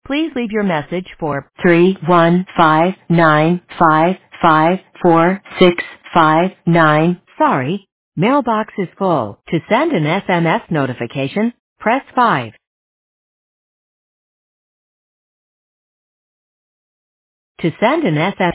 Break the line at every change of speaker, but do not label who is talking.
Please leave your message for 31595546559. Sorry, mailbox is full. To send an SMS notification, press 5. To send an SMS